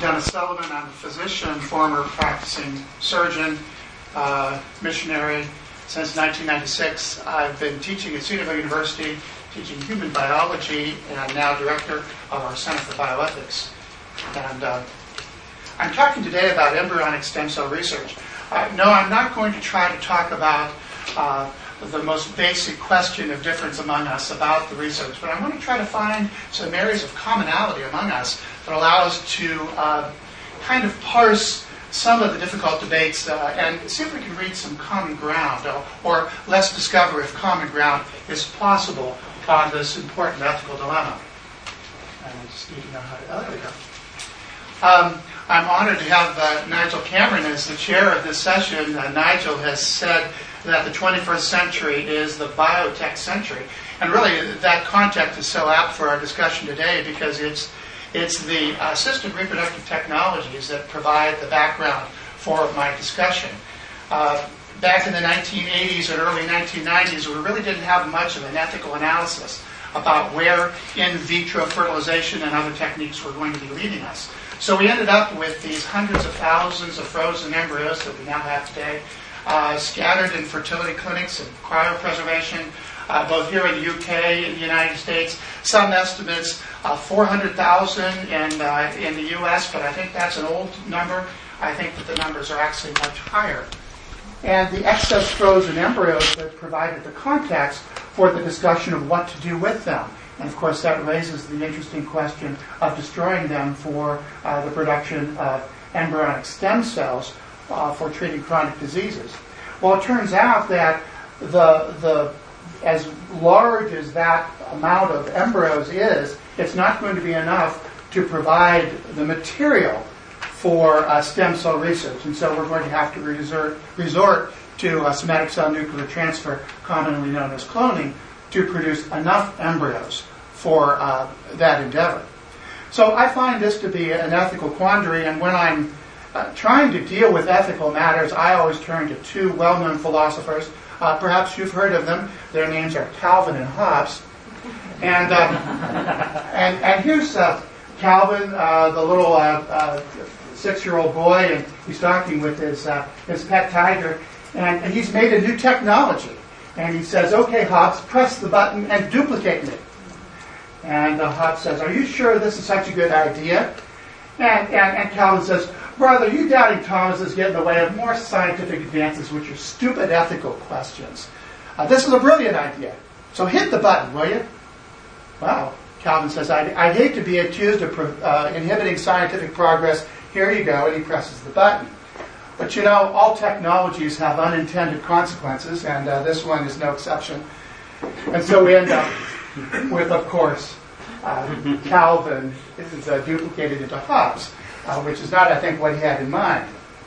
Dennis Sullivan. I'm a physician, former practicing surgeon, missionary. Since 1996, I've been teaching at Cedarville University, teaching human biology, and now director of our Center for Bioethics. And I'm talking today about embryonic stem cell research. No, I'm not going to try to talk about the most basic question of difference among us about the research, but I want to try to find some areas of commonality among us that allow us to kind of parse some of the difficult debates and see if we can reach some common ground, or let's discover if common ground is possible on this important ethical dilemma. And I just need to know how to... Oh, there we go. I'm honored to have Nigel Cameron as the chair of this session. Nigel has said that the 21st century is the biotech century. And really, that context is so apt for our discussion today because it's the assisted reproductive technologies that provide the background for my discussion. Back in the 1980s and early 1990s, we really didn't have much of an ethical analysis about where in vitro fertilization and other techniques were going to be leading us. So we ended up with these hundreds of thousands of frozen embryos that we now have today, scattered in fertility clinics and cryopreservation, both here in the UK and the United States. Some estimates 400,000 in the US, but I think that's an old number. I think that the numbers are actually much higher. And the excess frozen embryos that provided the context for the discussion of what to do with them. And of course that raises the interesting question of destroying them for the production of embryonic stem cells for treating chronic diseases. Well, it turns out that the as large as that amount of embryos is, it's not going to be enough to provide the material for stem cell research. And so we're going to have to resort to somatic cell nuclear transfer, commonly known as cloning, to produce enough embryos for that endeavor. So I find this to be an ethical quandary, and when I'm trying to deal with ethical matters, I always turn to two well-known philosophers. Perhaps you've heard of them. Their names are Calvin and Hobbes. And here's Calvin, the little 6-year-old boy, and he's talking with his pet tiger, and he's made a new technology. And he says, "Okay, Hobbes, press the button and duplicate me." And Hobbes says, "Are you sure this is such a good idea?" And Calvin says, "Brother, you doubting Thomas is getting in the way of more scientific advances, which are stupid ethical questions. This is a brilliant idea. So hit the button, will you?" Well, Calvin says, "I hate to be accused of inhibiting scientific progress. Here you go," and he presses the button. But you know, all technologies have unintended consequences, and this one is no exception. And so we end up with, of course, Calvin is duplicated into Hobbes, which is not, I think, what he had in mind.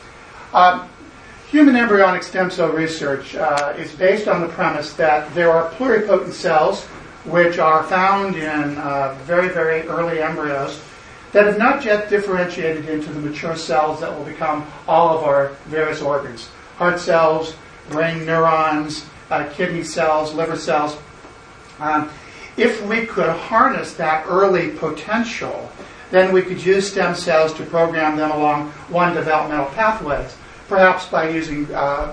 Human embryonic stem cell research is based on the premise that there are pluripotent cells which are found in very, very early embryos that have not yet differentiated into the mature cells that will become all of our various organs. Heart cells, brain neurons, kidney cells, liver cells. If we could harness that early potential, then we could use stem cells to program them along one developmental pathways, perhaps by using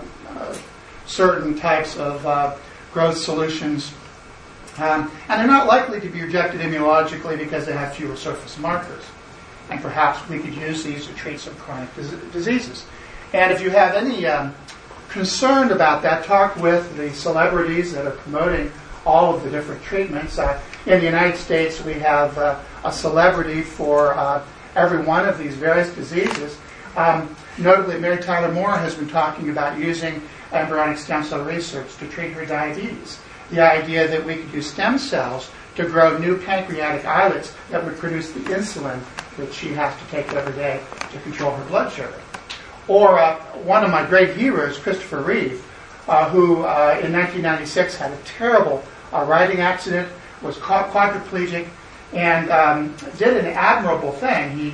certain types of growth solutions. And they're not likely to be rejected immunologically because they have fewer surface markers. And perhaps we could use these to treat some chronic diseases. And if you have any concern about that, talk with the celebrities that are promoting all of the different treatments. In the United States, we have a celebrity for every one of these various diseases. Notably, Mary Tyler Moore has been talking about using embryonic stem cell research to treat her diabetes. The idea that we could use stem cells to grow new pancreatic islets that would produce the insulin that she has to take every day to control her blood sugar. Or one of my great heroes, Christopher Reeve, who in 1996 had a terrible riding accident, was quadriplegic, and did an admirable thing. He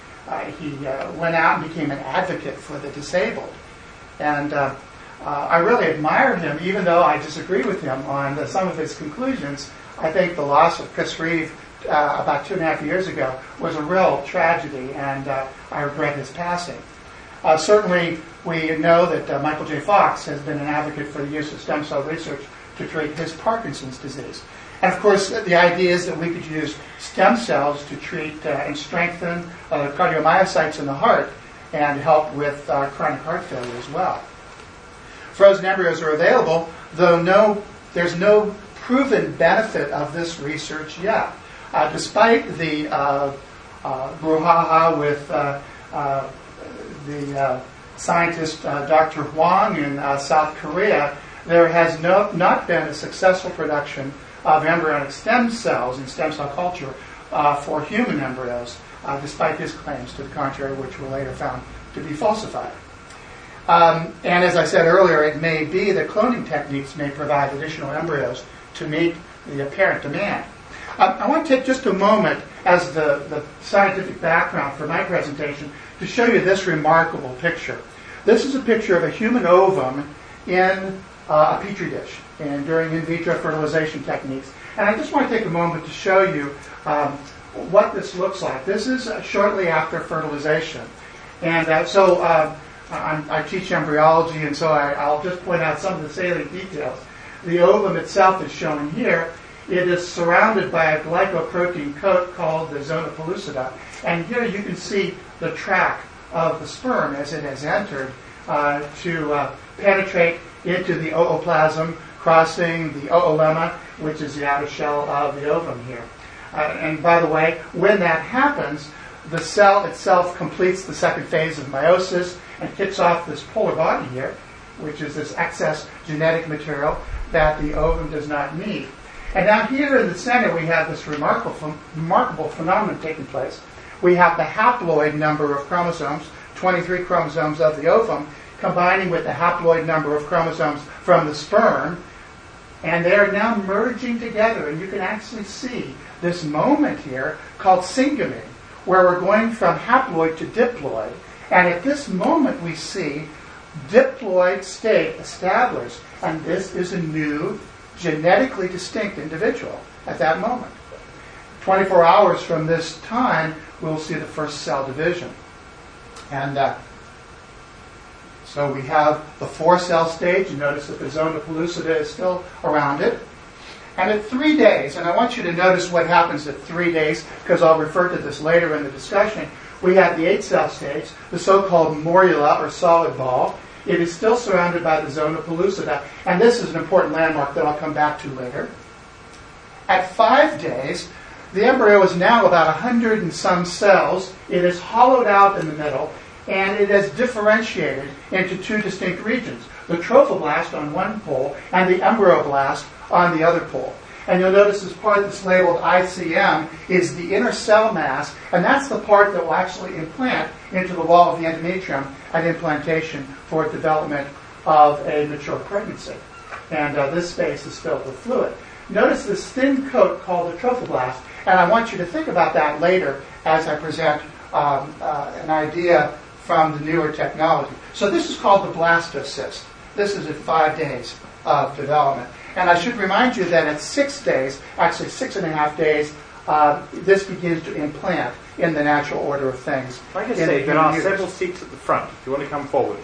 went out and became an advocate for the disabled. And I really admire him, even though I disagree with him on some of his conclusions. I think the loss of Chris Reeve about 2.5 years ago was a real tragedy, and I regret his passing. Certainly, we know that Michael J. Fox has been an advocate for the use of stem cell research to treat his Parkinson's disease. And of course, the idea is that we could use stem cells to treat and strengthen cardiomyocytes in the heart and help with chronic heart failure as well. Frozen embryos are available, though there's no proven benefit of this research yet. Despite the brouhaha with the scientist Dr. Hwang in South Korea, there has not been a successful production of embryonic stem cells in stem cell culture for human embryos, despite his claims to the contrary, which were later found to be falsified. And as I said earlier, it may be that cloning techniques may provide additional embryos to meet the apparent demand. I want to take just a moment as the scientific background for my presentation to show you this remarkable picture. This is a picture of a human ovum in a petri dish and during in vitro fertilization techniques. And I just want to take a moment to show you what this looks like. This is shortly after fertilization. And I teach embryology, and so I'll just point out some of the salient details. The ovum itself is shown here. It is surrounded by a glycoprotein coat called the zona pellucida. And here you can see the track of the sperm as it has entered to penetrate into the ooplasm, crossing the oolemma, which is the outer shell of the ovum here. And by the way, when that happens, the cell itself completes the second phase of meiosis and kicks off this polar body here, which is this excess genetic material that the ovum does not need. And now here in the center, we have this remarkable phenomenon taking place. We have the haploid number of chromosomes, 23 chromosomes of the ovum, combining with the haploid number of chromosomes from the sperm, and they are now merging together. And you can actually see this moment here called syngamy, where we're going from haploid to diploid. And at this moment, we see diploid state established, and this is a new, genetically distinct individual at that moment. 24 hours from this time, we'll see the first cell division. And so we have the 4-cell stage. You notice that the zona pellucida is still around it. And at 3 days, and I want you to notice what happens at 3 days, because I'll refer to this later in the discussion, we have the 8-cell stage, the so-called morula, or solid ball. It is still surrounded by the zona pellucida, and this is an important landmark that I'll come back to later. At 5 days, the embryo is now about 100 and some cells. It is hollowed out in the middle, and it is differentiated into 2 distinct regions, the trophoblast on one pole and the embryoblast on the other pole. And you'll notice this part that's labeled ICM is the inner cell mass, and that's the part that will actually implant into the wall of the endometrium at implantation for development of a mature pregnancy. And this space is filled with fluid. Notice this thin coat called the trophoblast, and I want you to think about that later as I present an idea from the newer technology. So this is called the blastocyst. This is at 5 days of development. And I should remind you that at 6 days, actually 6.5 days, this begins to implant in the natural order of things. Like I say, there are several seats at the front if you want to come forward.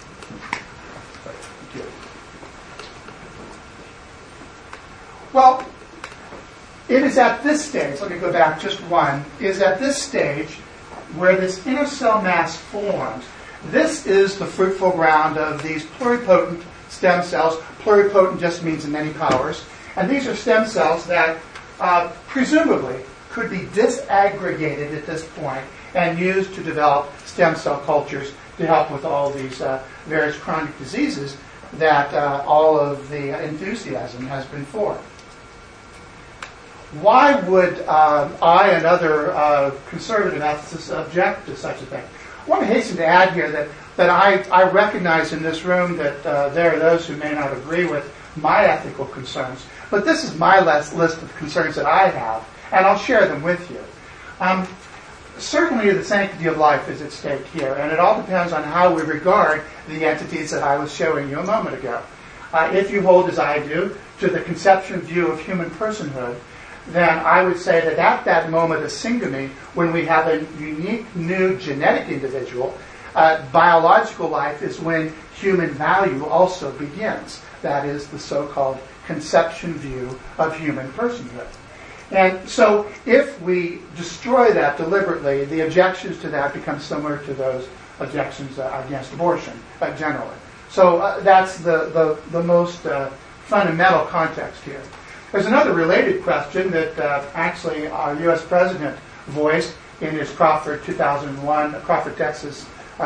Well, it is at this stage, let me go back just one, is at this stage where this inner cell mass forms. This is the fruitful ground of these pluripotent stem cells. Pluripotent just means many powers. And these are stem cells that presumably could be disaggregated at this point and used to develop stem cell cultures to help with all these various chronic diseases that all of the enthusiasm has been for. Why would I and other conservative ethicists object to such a thing? I want to hasten to add here that I recognize in this room that there are those who may not agree with my ethical concerns, but this is my list of concerns that I have, and I'll share them with you. Certainly the sanctity of life is at stake here, and it all depends on how we regard the entities that I was showing you a moment ago. If you hold, as I do, to the conception view of human personhood, then I would say that at that moment of syngamy, when we have a unique new genetic individual, biological life is when human value also begins. That is the so-called conception view of human personhood. And so if we destroy that deliberately, the objections to that become similar to those objections against abortion generally. So that's the most fundamental context here. There's another related question that actually our U.S. President voiced in his Crawford, Texas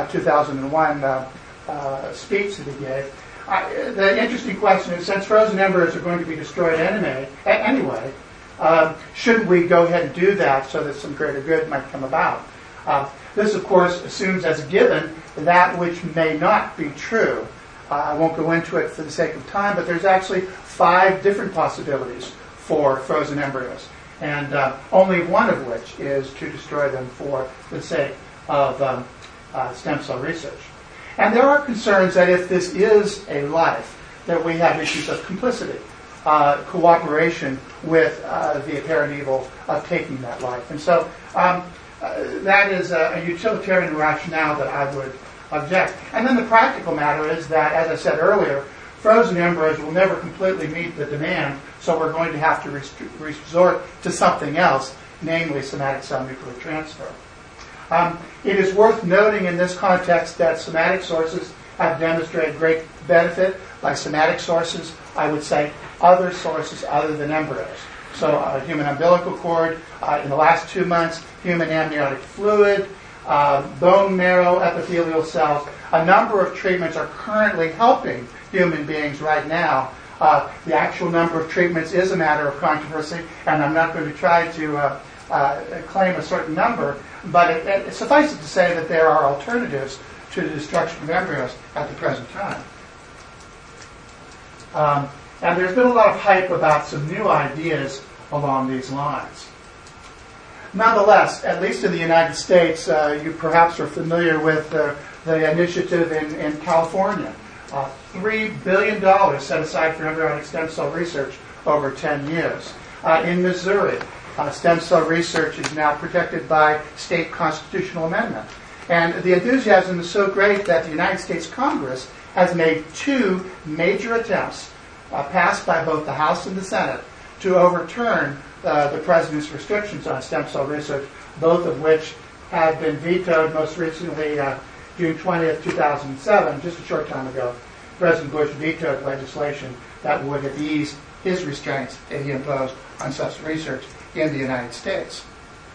2001 speech that he gave. The interesting question is, since frozen embryos are going to be destroyed anyway, should we go ahead and do that so that some greater good might come about? This, of course, assumes as a given that which may not be true. I won't go into it for the sake of time, but there's actually 5 different possibilities for frozen embryos, and only one of which is to destroy them for the sake of stem cell research. And there are concerns that if this is a life, that we have issues of complicity, cooperation with the apparent evil of taking that life. And so that is a utilitarian rationale that I would object. And then the practical matter is that, as I said earlier, frozen embryos will never completely meet the demand, so we're going to have to resort to something else, namely somatic cell nuclear transfer. It is worth noting in this context that somatic sources have demonstrated great benefit. By somatic sources, I would say other sources other than embryos. So human umbilical cord, in the last 2 months, human amniotic fluid, bone marrow, epithelial cells. A number of treatments are currently helping human beings right now. The actual number of treatments is a matter of controversy, and I'm not going to try to claim a certain number, but it suffices to say that there are alternatives to the destruction of embryos at the present time. And there's been a lot of hype about some new ideas along these lines. Nonetheless, at least in the United States, you perhaps are familiar with the initiative in California. $3 billion set aside for embryonic stem cell research over 10 years. In Missouri, stem cell research is now protected by state constitutional amendment. And the enthusiasm is so great that the United States Congress has made 2 major attempts, passed by both the House and the Senate, to overturn the President's restrictions on stem cell research, both of which have been vetoed most recently June 20th, 2007, just a short time ago. President Bush vetoed legislation that would have eased his restraints that he imposed on such research in the United States.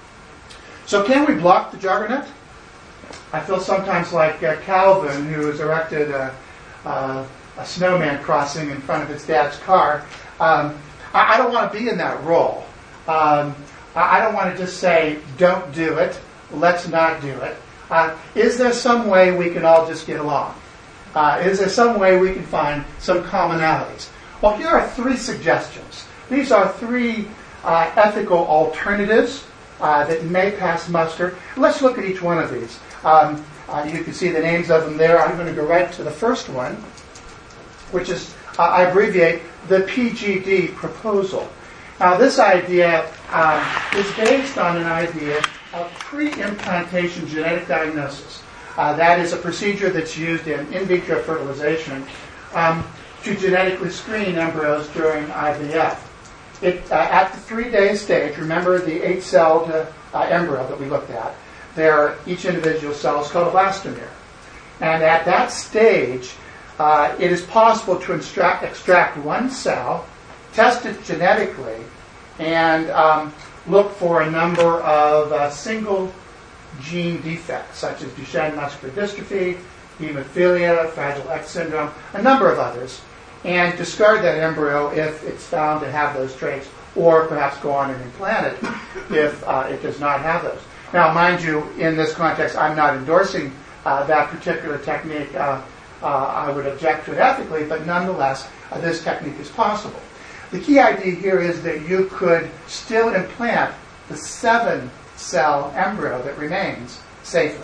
So can we block the juggernaut? I feel sometimes like Calvin, who has erected a snowman crossing in front of his dad's car. I don't want to be in that role. I don't want to just say, don't do it, let's not do it. Is there some way we can all just get along? Is there some way we can find some commonalities? Well, here are 3 suggestions. These are 3 ethical alternatives that may pass muster. Let's look at each one of these. You can see the names of them there. I'm going to go right to the first one, which is, I abbreviate, the PGD proposal. Now, this idea is based on an idea of pre-implantation genetic diagnosis. That is a procedure that's used in vitro fertilization to genetically screen embryos during IVF. At the 3-day stage, remember the 8-celled embryo that we looked at, each individual cell is called a blastomere. And at that stage, it is possible to extract one cell, test it genetically, and look for a number of single gene defects, such as Duchenne muscular dystrophy, hemophilia, Fragile X syndrome, a number of others, and discard that embryo if it's found to have those traits, or perhaps go on and implant it if it does not have those. Now, mind you, in this context, I'm not endorsing that particular technique. I would object to it ethically, but nonetheless, this technique is possible. The key idea here is that you could still implant the 7-cell embryo that remains safely.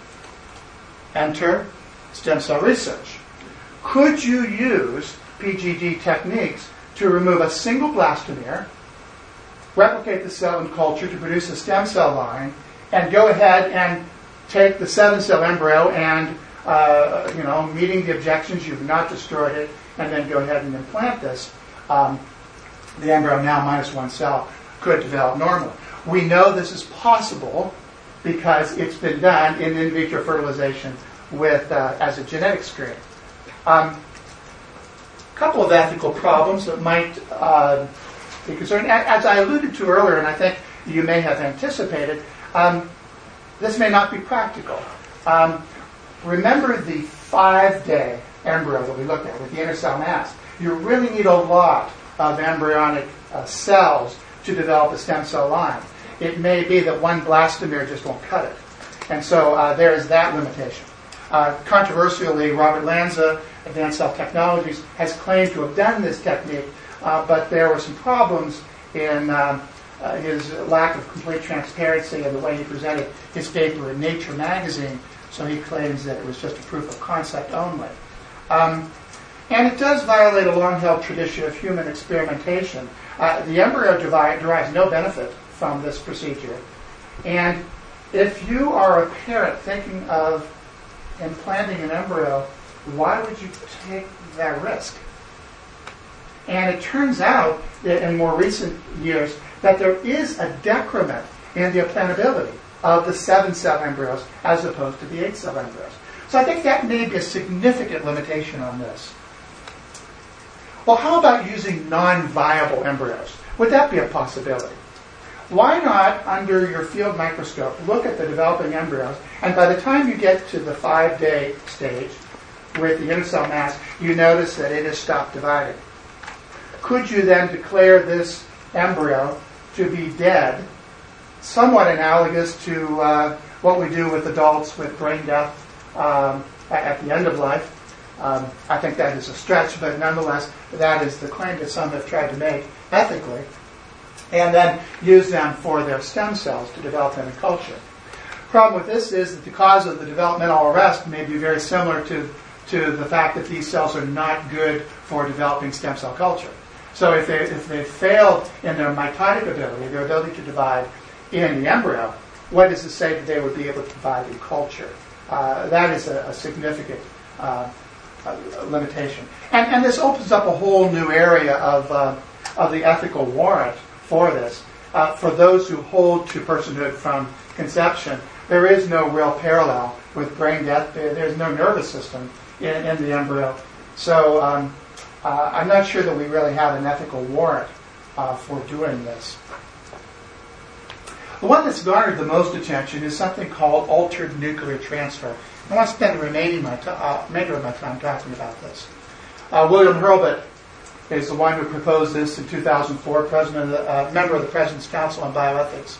Enter stem cell research. Could you use PGD techniques to remove a single blastomere replicate the cell in culture to produce a stem cell line, and go ahead and take the 7-cell embryo and, meeting the objections, you've not destroyed it, and then go ahead and implant this, the embryo now minus 1 cell could develop normally. We know this is possible because it's been done in vitro fertilization with as a genetic screen. A couple of ethical problems that might be concerned. As I alluded to earlier, and I think you may have anticipated, this may not be practical. Remember the 5-day embryo that we looked at with the inner cell mass. You really need a lot of embryonic cells to develop a stem cell line. It may be that one blastomere just won't cut it. And so there is that limitation. Controversially, Robert Lanza, Advanced Cell Technologies, has claimed to have done this technique, but there were some problems in his lack of complete transparency and the way he presented his paper in Nature magazine, so he claims that it was just a proof of concept only. And it does violate a long-held tradition of human experimentation. The embryo derives no benefit from this procedure. And if you are a parent thinking of implanting an embryo, why would you take that risk? And it turns out that in more recent years that there is a decrement in the implantability of the 7-cell embryos as opposed to the 8-cell embryos. So I think that may be a significant limitation on this. Well, how about using non-viable embryos? Would that be a possibility? Why not, under your field microscope, look at the developing embryos, and by the time you get to the 5-day stage with the inner cell mass, you notice that it has stopped dividing. Could you then declare this embryo to be dead, somewhat analogous to what we do with adults with brain death at the end of life? I think that is a stretch, but nonetheless, that is the claim that some have tried to make ethically, and then use them for their stem cells to develop them in culture. Problem with this is that the cause of the developmental arrest may be very similar to the fact that these cells are not good for developing stem cell culture. So if they failed in their mitotic ability, their ability to divide in the embryo, what does it say that they would be able to divide in culture? That is a significant limitation. And this opens up a whole new area of the ethical warrant for this. For those who hold to personhood from conception, there is no real parallel with brain death. There's no nervous system in the embryo. So I'm not sure that we really have an ethical warrant for doing this. The one that's garnered the most attention is something called altered nuclear transfer. I want to spend the remainder of my time talking about this. William Hurlbut is the one who proposed this in 2004, member of the President's Council on Bioethics,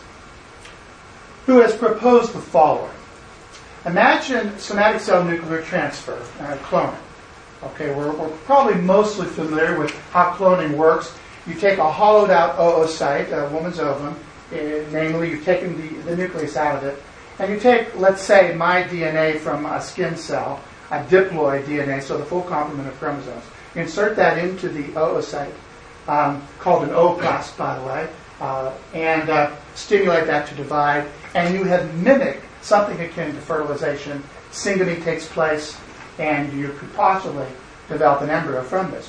who has proposed the following. Imagine somatic cell nuclear transfer, cloning. Okay, we're probably mostly familiar with how cloning works. You take a hollowed out oocyte, a woman's ovum, namely you've taken the nucleus out of it, and you take, let's say, my DNA from a skin cell, a diploid DNA, so the full complement of chromosomes. You insert that into the oocyte, called an ooplast, by the way, and stimulate that to divide, and you have mimicked something akin to fertilization. Syngamy takes place, and you could possibly develop an embryo from this.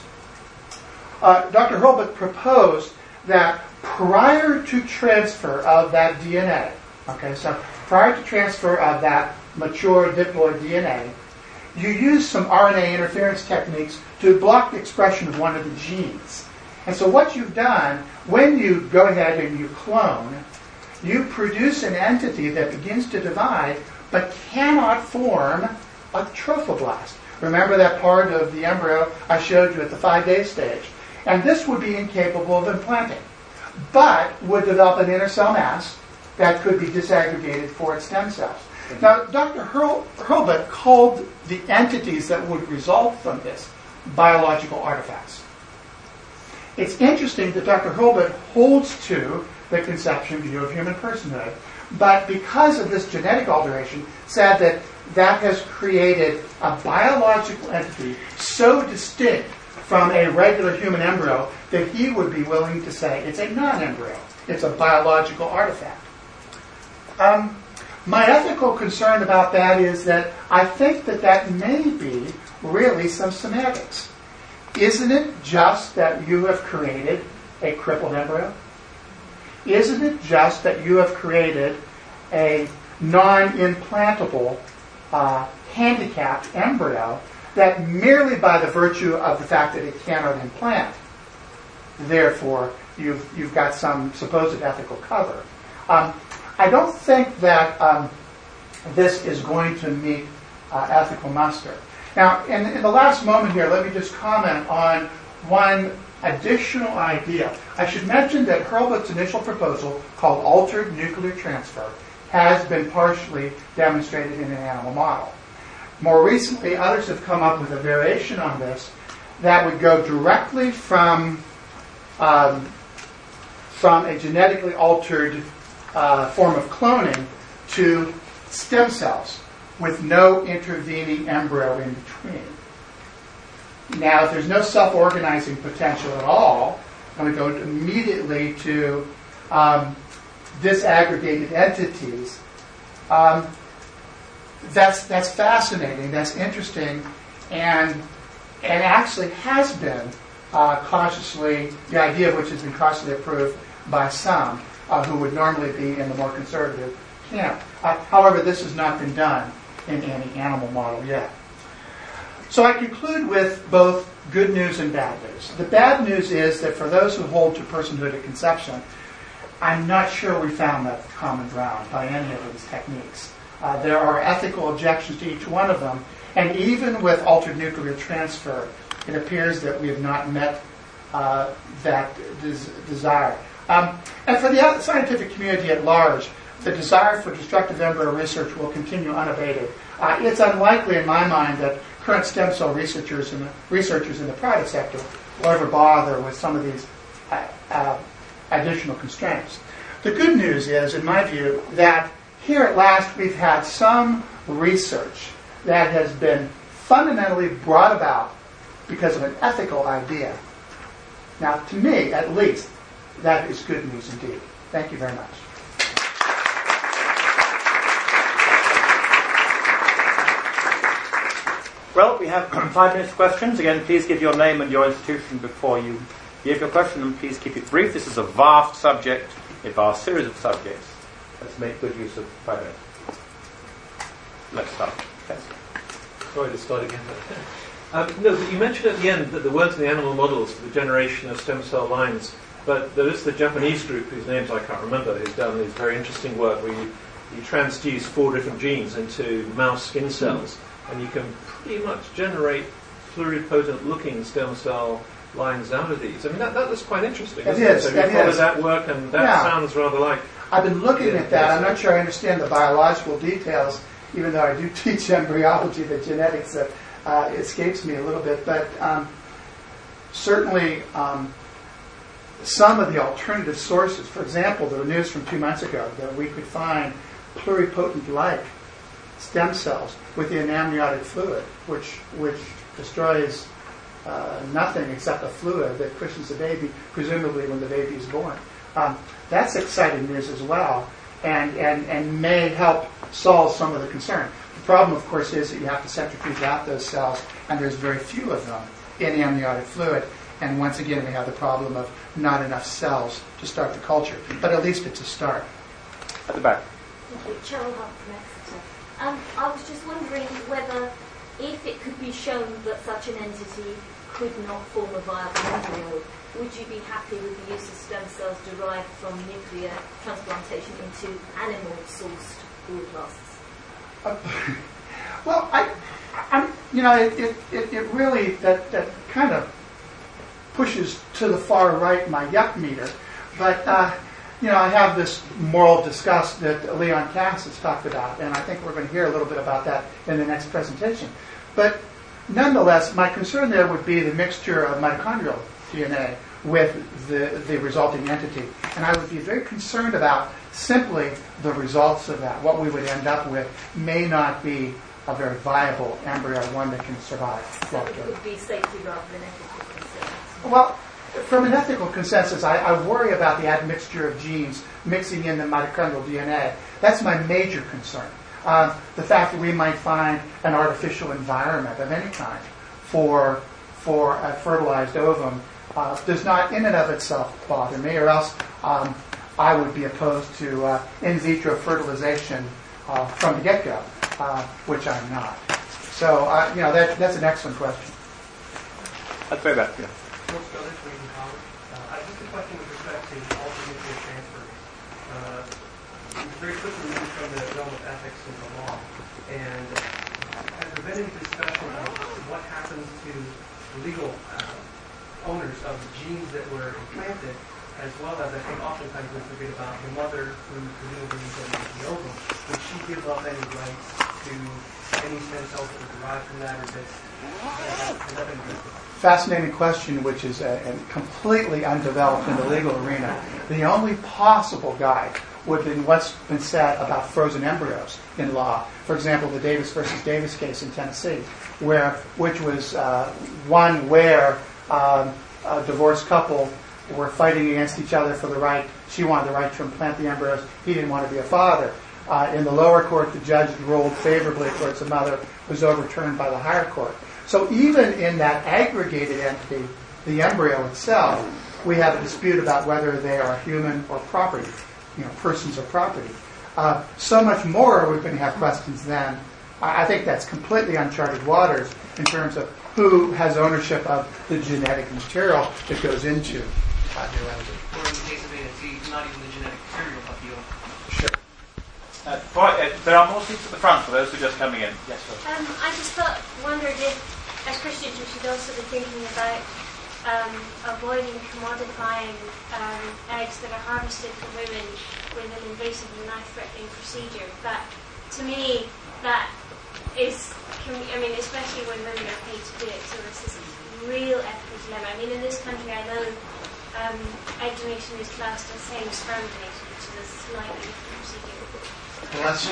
Dr. Hurlbut proposed that prior to transfer of that DNA, okay, so prior to transfer of that mature diploid DNA, you use some RNA interference techniques to block the expression of one of the genes. And so what you've done, when you go ahead and you clone, you produce an entity that begins to divide but cannot form a trophoblast. Remember that part of the embryo I showed you at the 5-day stage. And this would be incapable of implanting, but would develop an inner cell mass that could be disaggregated for its stem cells. Now, Dr. Hurlbut called the entities that would result from this biological artifacts. It's interesting that Dr. Hurlbut holds to the conception view of human personhood, but because of this genetic alteration, said that that has created a biological entity so distinct from a regular human embryo that he would be willing to say it's a non-embryo. It's a biological artifact. My ethical concern about that is that I think that may be really some semantics. Isn't it just that you have created a crippled embryo? Isn't it just that you have created a non-implantable, handicapped embryo that merely by the virtue of the fact that it cannot implant, therefore you've got some supposed ethical cover? I don't think that this is going to meet ethical muster. Now, in the last moment here, let me just comment on one additional idea. I should mention that Hurlbut's initial proposal, called altered nuclear transfer, has been partially demonstrated in an animal model. More recently, others have come up with a variation on this that would go directly from a genetically altered form of cloning to stem cells with no intervening embryo in between. Now, if there's no self-organizing potential at all, and we go immediately to disaggregated entities, that's fascinating, that's interesting, and actually has been cautiously, the idea of which has been cautiously approved by some who would normally be in the more conservative camp. However, this has not been done in any animal model yet. So I conclude with both good news and bad news. The bad news is that for those who hold to personhood at conception, I'm not sure we found that common ground by any of these techniques. There are ethical objections to each one of them, and even with altered nuclear transfer, it appears that we have not met that desire. And for the scientific community at large, the desire for destructive embryo research will continue unabated. It's unlikely, in my mind, that current stem cell researchers in the private sector will ever bother with some of these additional constraints. The good news is, in my view, that here at last we've had some research that has been fundamentally brought about because of an ethical idea. Now, to me, at least, that is good news indeed. Thank you very much. Well, we have 5 minutes for questions. Again, please give your name and your institution before you give your question, and please keep it brief. This is a vast subject, a vast series of subjects. Let's make good use of 5 minutes. Let's start. Yes. Sorry to start again. No, but you mentioned at the end that there weren't any animal models for the generation of stem cell lines, but there is the Japanese group, whose names I can't remember, who's done this very interesting work where you transduce 4 different genes into mouse skin cells, and you can pretty much generate pluripotent-looking stem cell lines out of these. I mean, that looks quite interesting. It is. So you follow that work, and that sounds rather like... I've been looking at that. I'm not sure I understand the biological details, even though I do teach embryology. The genetics escapes me a little bit. But certainly some of the alternative sources, for example, the news from 2 months ago that we could find pluripotent-like stem cells within amniotic fluid, which destroys nothing except a fluid that cushions the baby, presumably when the baby is born. That's exciting news as well, and may help solve some of the concern. The problem, of course, is that you have to centrifuge out those cells, and there's very few of them in amniotic fluid. And once again, we have the problem of not enough cells to start the culture. But at least it's a start. At the back. Thank you. Cheryl Hunt from Exeter. I was just wondering whether, if it could be shown that such an entity could not form a viable embryo, would you be happy with the use of stem cells derived from nuclear transplantation into animal-sourced alloblasts? Well, it really that kind of pushes to the far right my yuck meter, but I have this moral disgust that Leon Kass has talked about, and I think we're going to hear a little bit about that in the next presentation. But nonetheless, my concern there would be the mixture of mitochondrial DNA with the resulting entity, and I would be very concerned about simply the results of that. What we would end up with may not be a very viable embryo, one that can survive. So it would be safety rather than ethical concerns. Well, from an ethical consensus, I worry about the admixture of genes mixing in the mitochondrial DNA. That's my major concern. The fact that we might find an artificial environment of any kind for a fertilized ovum does not in and of itself bother me, or else I would be opposed to in vitro fertilization from the get-go, which I'm not. So, that's an excellent question. That's very bad. Yeah. I just a question with respect to alternate nuclear transfers. Very quickly moved from the realm of ethics to the law. And has there been any discussion of what happens to legal owners of the genes that were implanted, as well as I think oftentimes we forget about the mother who presumably implanted the ovum? Would she give up any rights to any stem cells that were derived from that, or has that been addressed? Fascinating question, which is completely undeveloped in the legal arena. The only possible guide would have been what's been said about frozen embryos in law. For example, the Davis versus Davis case in Tennessee, which was one where a divorced couple were fighting against each other for the right. She wanted the right to implant the embryos. He didn't want to be a father. In the lower court, the judge ruled favorably towards the mother, was overturned by the higher court. So even in that aggregated entity, the embryo itself, we have a dispute about whether they are human or property, persons or property. So much more we're going to have questions then. I think that's completely uncharted waters in terms of who has ownership of the genetic material that goes into the entity. Or in the case of ANC, not even the genetic material, but the ovum. Sure. There are more seats at the front for those who are just coming in. Yes, sir. I just wondered if, as Christians, we should also be thinking about avoiding commodifying eggs that are harvested from women with an invasive and life-threatening procedure. But to me, that is, especially when women are paid to do it, so this is a real ethical dilemma. In this country, I know egg donation is classed as same sperm donation, which is a slightly different procedure. Well, that's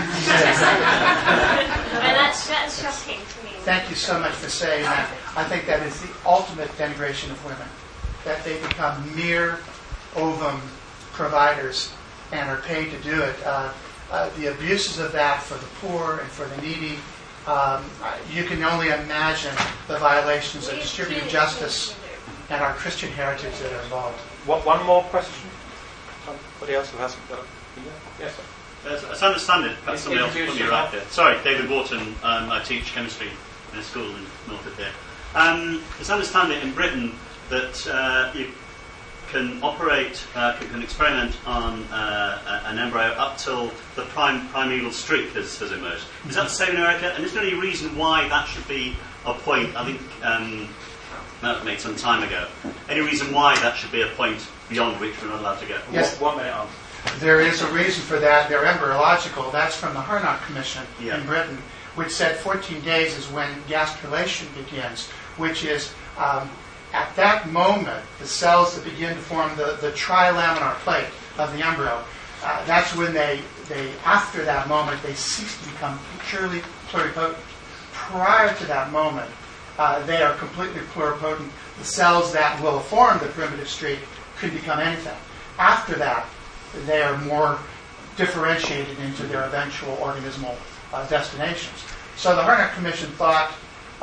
And that's shocking to me. Thank you so much for saying that. I think that is the ultimate denigration of women, that they become mere ovum providers and are paid to do it. The abuses of that for the poor and for the needy, you can only imagine the violations of distributive justice and our Christian heritage that are involved. One more question? Somebody else who hasn't got it? Yes, sir. As I understand it, perhaps somebody else will put me right there. Sorry, David Wharton. I teach chemistry in a school in Norfolk here. As I understand it, in Britain, that you can operate, can experiment on an embryo up till the primeval streak has emerged. Is that the same in America? And is there any reason why that should be a point? I think that was made some time ago. Any reason why that should be a point beyond which we're not allowed to go? Yes. 1 minute on. There is a reason for that. They're embryological. That's from the Harnack Commission in Britain, which said 14 days is when gastrulation begins, which is at that moment, the cells that begin to form the trilaminar plate of the embryo, that's when they, after that moment, they cease to become purely pluripotent. Prior to that moment, they are completely pluripotent. The cells that will form the primitive streak could become anything. After that, they are more differentiated into their eventual organismal destinations. So the Harnack Commission thought,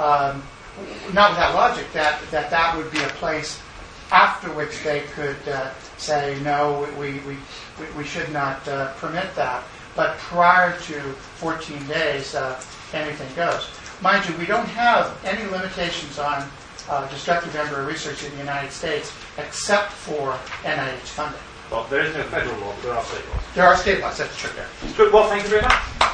not without logic, that would be a place after which they could say, no, we should not permit that. But prior to 14 days, anything goes. Mind you, we don't have any limitations on destructive embryo research in the United States except for NIH funding. Well, there is no federal law, but there are state laws. There are state laws, that's true. Good. Well, thank you very much.